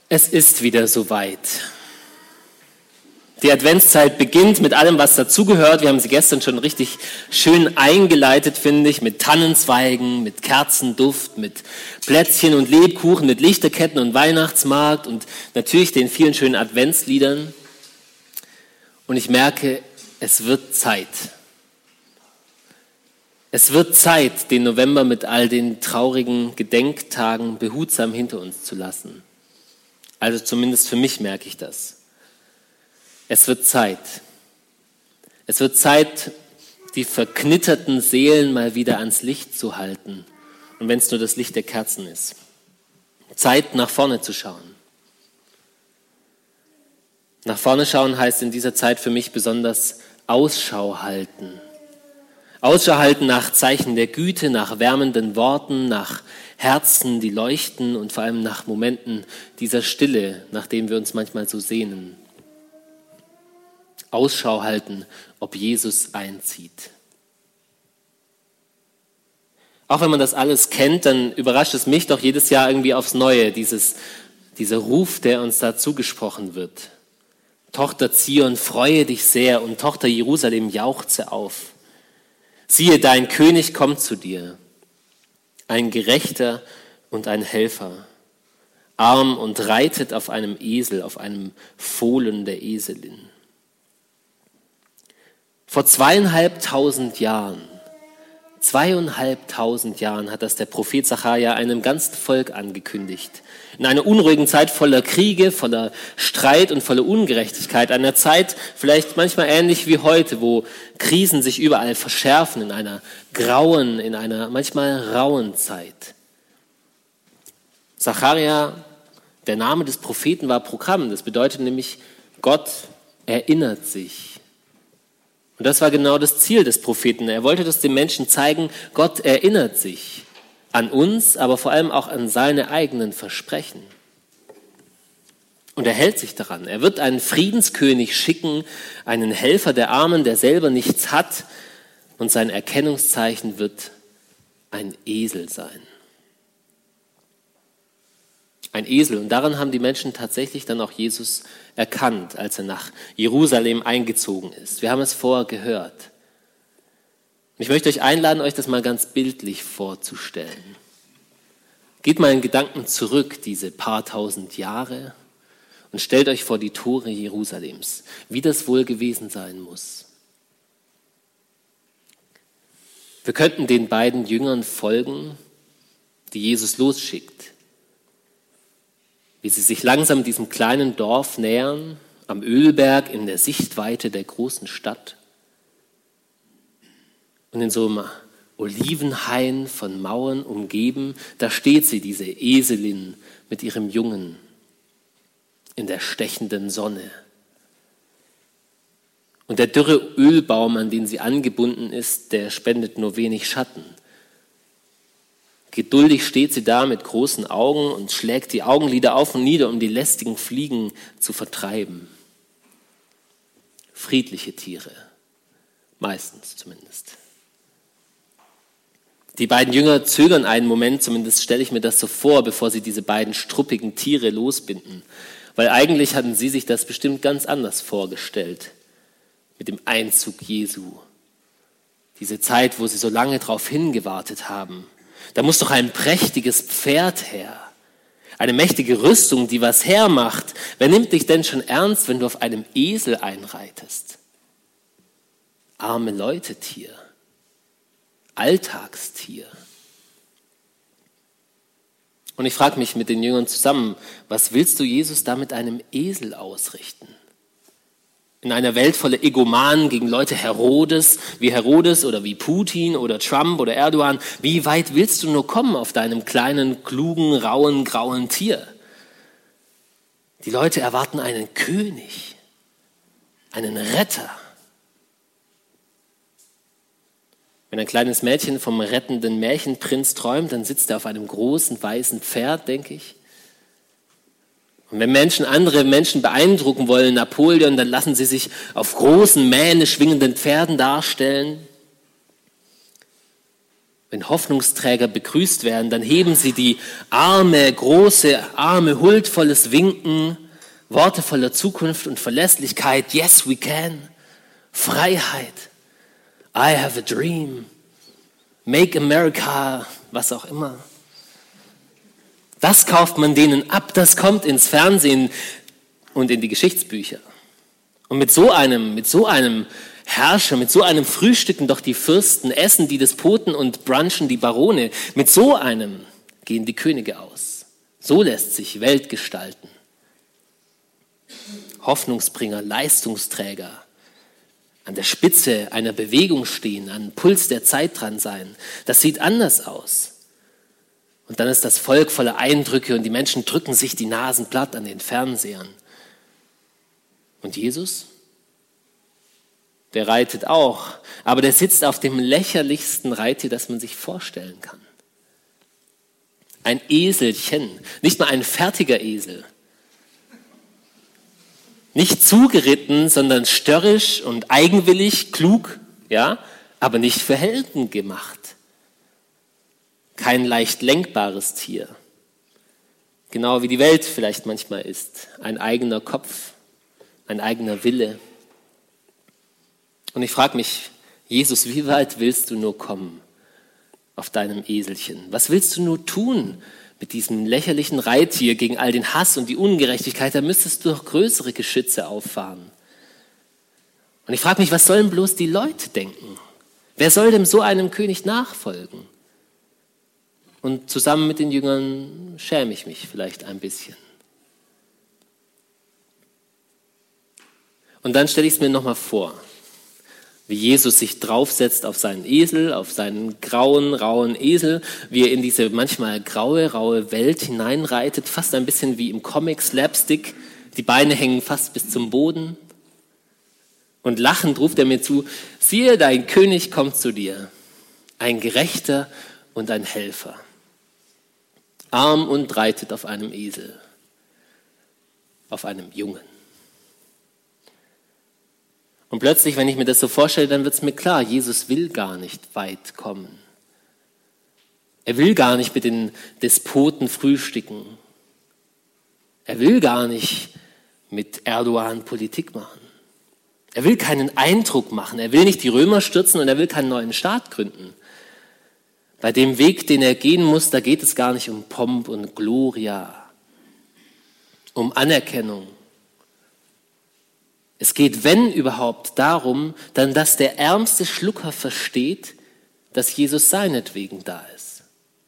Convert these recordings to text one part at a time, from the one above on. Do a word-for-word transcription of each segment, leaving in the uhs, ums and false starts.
Es ist wieder soweit. Die Adventszeit beginnt mit allem, was dazugehört. Wir haben sie gestern schon richtig schön eingeleitet, finde ich, mit Tannenzweigen, mit Kerzenduft, mit Plätzchen und Lebkuchen, mit Lichterketten und Weihnachtsmarkt und natürlich den vielen schönen Adventsliedern. Und ich merke, es wird Zeit. Es wird Zeit, den November mit all den traurigen Gedenktagen behutsam hinter uns zu lassen. Also zumindest für mich merke ich das. Es wird Zeit. Es wird Zeit, die verknitterten Seelen mal wieder ans Licht zu halten. Und wenn es nur das Licht der Kerzen ist. Zeit, nach vorne zu schauen. Nach vorne schauen heißt in dieser Zeit für mich besonders Ausschau halten. Ausschau halten nach Zeichen der Güte, nach wärmenden Worten, nach Herzen, die leuchten und vor allem nach Momenten dieser Stille, nach denen wir uns manchmal so sehnen. Ausschau halten, ob Jesus einzieht. Auch wenn man das alles kennt, dann überrascht es mich doch jedes Jahr irgendwie aufs Neue, dieses, dieser Ruf, der uns da zugesprochen wird. Tochter Zion, freue dich sehr und Tochter Jerusalem, jauchze auf. Siehe, dein König kommt zu dir, ein Gerechter und ein Helfer, arm und reitet auf einem Esel, auf einem Fohlen der Eselin. Vor zweieinhalbtausend Jahren, zweieinhalbtausend Jahren hat das der Prophet Sacharja einem ganzen Volk angekündigt. In einer unruhigen Zeit voller Kriege, voller Streit und voller Ungerechtigkeit. Einer Zeit vielleicht manchmal ähnlich wie heute, wo Krisen sich überall verschärfen, in einer grauen, in einer manchmal rauen Zeit. Sacharja, der Name des Propheten war Programm. Das bedeutet nämlich, Gott erinnert sich. Und das war genau das Ziel des Propheten. Er wollte das den Menschen zeigen, Gott erinnert sich an uns, aber vor allem auch an seine eigenen Versprechen. Und er hält sich daran. Er wird einen Friedenskönig schicken, einen Helfer der Armen, der selber nichts hat. Und sein Erkennungszeichen wird ein Esel sein. Ein Esel. Und daran haben die Menschen tatsächlich dann auch Jesus erkannt, als er nach Jerusalem eingezogen ist. Wir haben es vorher gehört. Ich möchte euch einladen, euch das mal ganz bildlich vorzustellen. Geht mal in Gedanken zurück, diese paar tausend Jahre, und stellt euch vor die Tore Jerusalems, wie das wohl gewesen sein muss. Wir könnten den beiden Jüngern folgen, die Jesus losschickt. Wie sie sich langsam diesem kleinen Dorf nähern, am Ölberg in der Sichtweite der großen Stadt. Und in so einem Olivenhain von Mauern umgeben, da steht sie, diese Eselin mit ihrem Jungen in der stechenden Sonne. Und der dürre Ölbaum, an den sie angebunden ist, der spendet nur wenig Schatten. Geduldig steht sie da mit großen Augen und schlägt die Augenlider auf und nieder, um die lästigen Fliegen zu vertreiben. Friedliche Tiere, meistens zumindest. Die beiden Jünger zögern einen Moment, zumindest stelle ich mir das so vor, bevor sie diese beiden struppigen Tiere losbinden. Weil eigentlich hatten sie sich das bestimmt ganz anders vorgestellt mit dem Einzug Jesu. Diese Zeit, wo sie so lange drauf hingewartet haben. Da muss doch ein prächtiges Pferd her. Eine mächtige Rüstung, die was hermacht. Wer nimmt dich denn schon ernst, wenn du auf einem Esel einreitest? Arme Leute-Tier. Alltagstier. Und ich frage mich mit den Jüngern zusammen, was willst du Jesus da mit einem Esel ausrichten? In einer Welt voller Egomanen gegen Leute Herodes, wie Herodes oder wie Putin oder Trump oder Erdogan, wie weit willst du nur kommen auf deinem kleinen, klugen, rauen, grauen Tier? Die Leute erwarten einen König, einen Retter. Wenn ein kleines Mädchen vom rettenden Märchenprinz träumt, dann sitzt er auf einem großen weißen Pferd, denke ich. Und wenn Menschen andere Menschen beeindrucken wollen, Napoleon, dann lassen sie sich auf großen, Mähne schwingenden Pferden darstellen. Wenn Hoffnungsträger begrüßt werden, dann heben sie die Arme, große Arme, huldvolles Winken, Worte voller Zukunft und Verlässlichkeit. Yes, we can. Freiheit. I have a dream. Make America, was auch immer. Das kauft man denen ab, das kommt ins Fernsehen und in die Geschichtsbücher. Und mit so einem, mit so einem Herrscher, mit so einem frühstücken doch die Fürsten, essen die Despoten und brunchen die Barone. Mit so einem gehen die Könige aus. So lässt sich Welt gestalten. Hoffnungsbringer, Leistungsträger, an der Spitze einer Bewegung stehen, an Puls der Zeit dran sein. Das sieht anders aus. Und dann ist das Volk voller Eindrücke und die Menschen drücken sich die Nasen platt an den Fernsehern. Und Jesus? Der reitet auch, aber der sitzt auf dem lächerlichsten Reittier, das man sich vorstellen kann. Ein Eselchen, nicht mal ein fertiger Esel. Nicht zugeritten, sondern störrisch und eigenwillig, klug, ja, aber nicht für Helden gemacht. Kein leicht lenkbares Tier. Genau wie die Welt vielleicht manchmal ist. Ein eigener Kopf, ein eigener Wille. Und ich frage mich, Jesus, wie weit willst du nur kommen auf deinem Eselchen? Was willst du nur tun mit diesem lächerlichen Reittier gegen all den Hass und die Ungerechtigkeit? Da müsstest du doch größere Geschütze auffahren. Und ich frage mich, was sollen bloß die Leute denken? Wer soll dem so einem König nachfolgen? Und zusammen mit den Jüngern schäme ich mich vielleicht ein bisschen. Und dann stelle ich es mir nochmal vor, wie Jesus sich draufsetzt auf seinen Esel, auf seinen grauen, rauen Esel, wie er in diese manchmal graue, raue Welt hineinreitet, fast ein bisschen wie im Comic Slapstick. Die Beine hängen fast bis zum Boden. Und lachend ruft er mir zu, siehe, dein König kommt zu dir, ein Gerechter und ein Helfer. Arm und reitet auf einem Esel, auf einem Jungen. Und plötzlich, wenn ich mir das so vorstelle, dann wird es mir klar, Jesus will gar nicht weit kommen. Er will gar nicht mit den Despoten frühstücken. Er will gar nicht mit Erdogan Politik machen. Er will keinen Eindruck machen. Er will nicht die Römer stürzen und er will keinen neuen Staat gründen. Bei dem Weg, den er gehen muss, da geht es gar nicht um Pomp und Gloria, um Anerkennung. Es geht, wenn überhaupt, darum, dann, dass der ärmste Schlucker versteht, dass Jesus seinetwegen da ist.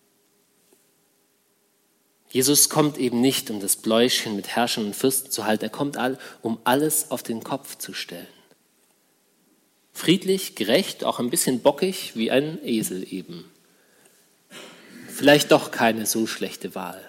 Jesus kommt eben nicht, um das Bläuschen mit Herrschern und Fürsten zu halten. Er kommt, um alles auf den Kopf zu stellen. Friedlich, gerecht, auch ein bisschen bockig, wie ein Esel eben. Vielleicht doch keine so schlechte Wahl.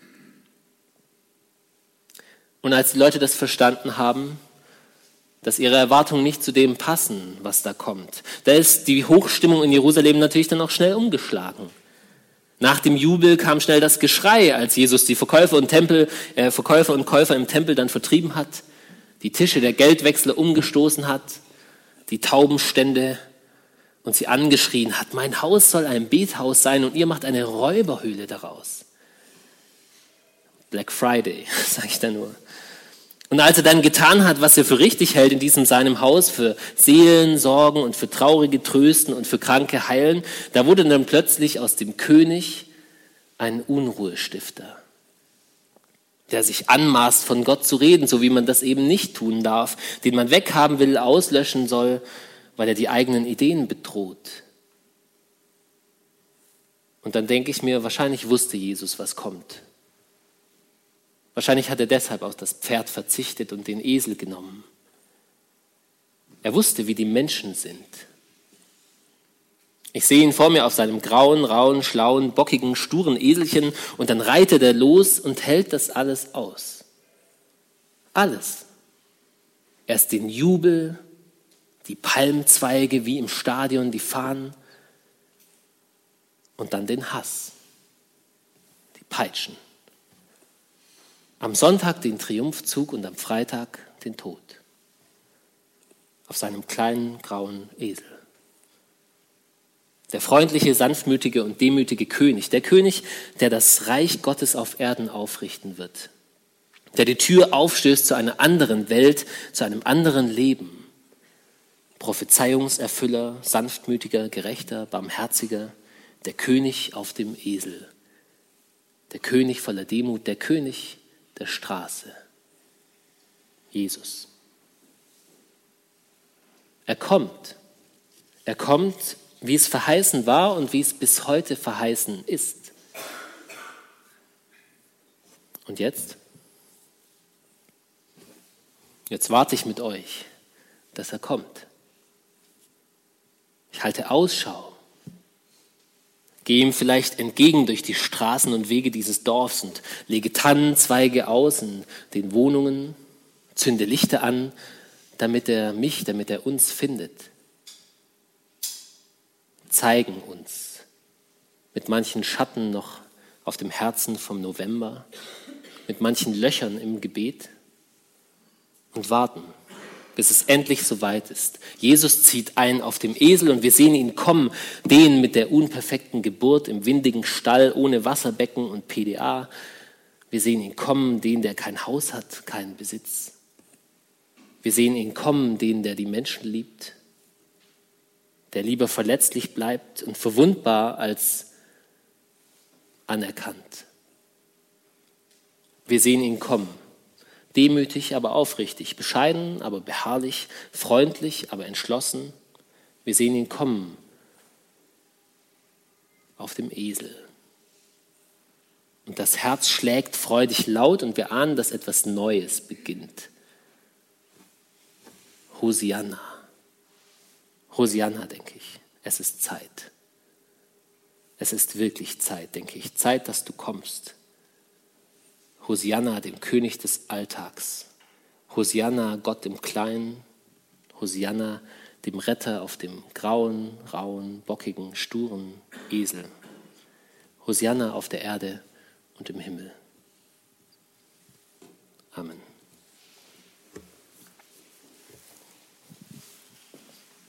Und als die Leute das verstanden haben, dass ihre Erwartungen nicht zu dem passen, was da kommt, da ist die Hochstimmung in Jerusalem natürlich dann auch schnell umgeschlagen. Nach dem Jubel kam schnell das Geschrei, als Jesus die Verkäufer und, Tempel, äh, Verkäufer und Käufer im Tempel dann vertrieben hat, die Tische der Geldwechsler umgestoßen hat, die Taubenstände und sie angeschrien hat, mein Haus soll ein Bethaus sein und ihr macht eine Räuberhöhle daraus. Black Friday, sage ich da nur. Und als er dann getan hat, was er für richtig hält in diesem seinem Haus, für Seelen sorgen und für Traurige trösten und für Kranke heilen, da wurde dann plötzlich aus dem König ein Unruhestifter, der sich anmaßt, von Gott zu reden, so wie man das eben nicht tun darf, den man weghaben will, auslöschen soll, weil er die eigenen Ideen bedroht. Und dann denke ich mir, wahrscheinlich wusste Jesus, was kommt. Wahrscheinlich hat er deshalb auf das Pferd verzichtet und den Esel genommen. Er wusste, wie die Menschen sind. Ich sehe ihn vor mir auf seinem grauen, rauen, schlauen, bockigen, sturen Eselchen und dann reitet er los und hält das alles aus. Alles. Erst den Jubel, die Palmzweige wie im Stadion, die Fahnen und dann den Hass, die Peitschen. Am Sonntag den Triumphzug und am Freitag den Tod. Auf seinem kleinen grauen Esel. Der freundliche, sanftmütige und demütige König. Der König, der das Reich Gottes auf Erden aufrichten wird. Der die Tür aufstößt zu einer anderen Welt, zu einem anderen Leben. Prophezeiungserfüller, sanftmütiger, gerechter, barmherziger. Der König auf dem Esel. Der König voller Demut, der König der Straße. Jesus. Er kommt. Er kommt, wie es verheißen war und wie es bis heute verheißen ist. Und jetzt? Jetzt warte ich mit euch, dass er kommt. Ich halte Ausschau. Gehe ihm vielleicht entgegen durch die Straßen und Wege dieses Dorfs und lege Tannenzweige aus in den Wohnungen, zünde Lichter an, damit er mich, damit er uns findet. Zeigen uns mit manchen Schatten noch auf dem Herzen vom November, mit manchen Löchern im Gebet und warten, bis es endlich soweit ist. Jesus zieht ein auf dem Esel und wir sehen ihn kommen, den mit der unperfekten Geburt im windigen Stall ohne Wasserbecken und P D A. Wir sehen ihn kommen, den, der kein Haus hat, keinen Besitz. Wir sehen ihn kommen, den, der die Menschen liebt, der lieber verletzlich bleibt und verwundbar als anerkannt. Wir sehen ihn kommen, demütig, aber aufrichtig, bescheiden, aber beharrlich, freundlich, aber entschlossen. Wir sehen ihn kommen auf dem Esel. Und das Herz schlägt freudig laut und wir ahnen, dass etwas Neues beginnt. Hosianna. Hosianna, denke ich. Es ist Zeit. Es ist wirklich Zeit, denke ich. Zeit, dass du kommst. Hosianna, dem König des Alltags. Hosianna, Gott im Kleinen. Hosianna, dem Retter auf dem grauen, rauen, bockigen, sturen Esel. Hosianna auf der Erde und im Himmel.